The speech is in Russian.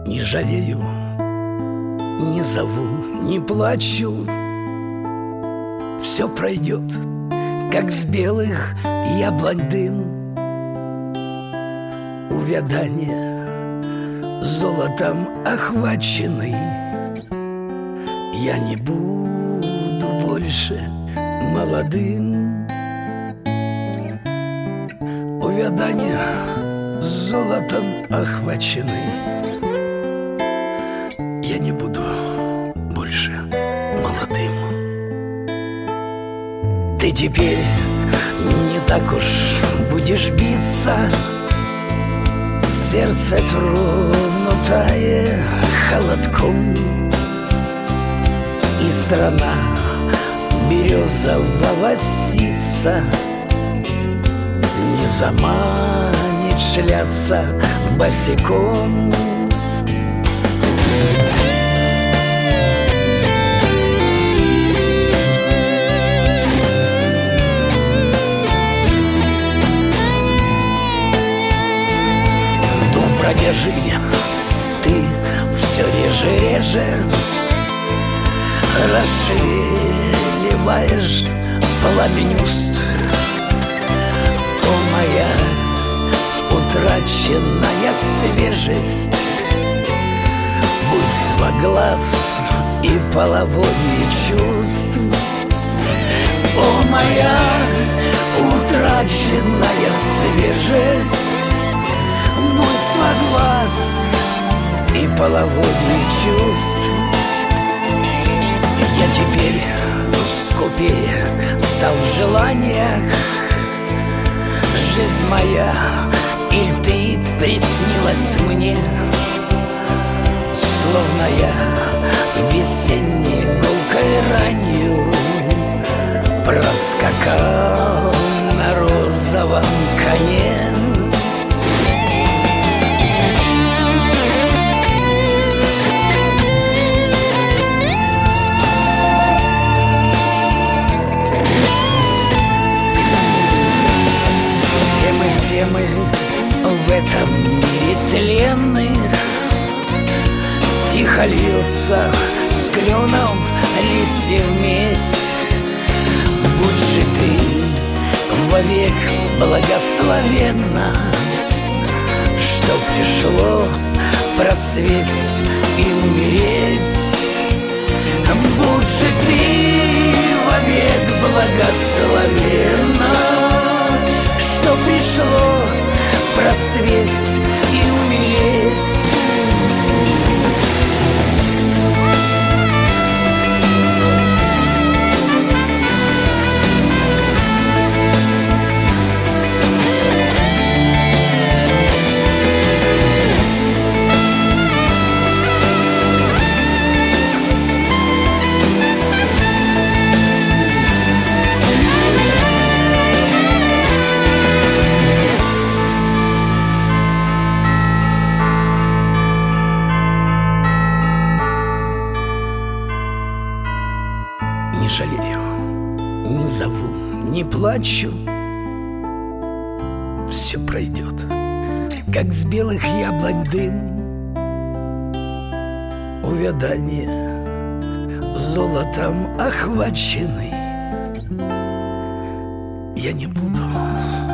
Не жалею, не зову, не плачу. Все пройдет, как с белых яблонь дым. Увядание золотом охваченный. Я не буду больше молодым. Увядание золотом охваченный. Я не буду больше молодым. Ты теперь не так уж будешь биться. Сердце тронутое холодком. И страна березового сица не заманит шляться босиком. Продержи, ты все реже расшевеливаешь пламень уст. О, моя утраченная свежесть, буйство глаз и половодье чувств. О, моя утраченная свежесть, буйство глаз и половодье чувств. Я теперь скупее стал в желаниях. Жизнь моя, иль ты приснилась мне, словно я весенней гулкой ранью проскакал на розовом коне. Все мы в этом мире тленных. Тихо льется с кленов листьев медь. Будь же ты вовек благословенна, что пришло просвесть и умереть. Будь же ты вовек благословенна, что пришло процвесть и умереть. Не жалею, не зову, не плачу. Все пройдет, как с белых яблонь дым. Увядание золотом охваченный. Я не буду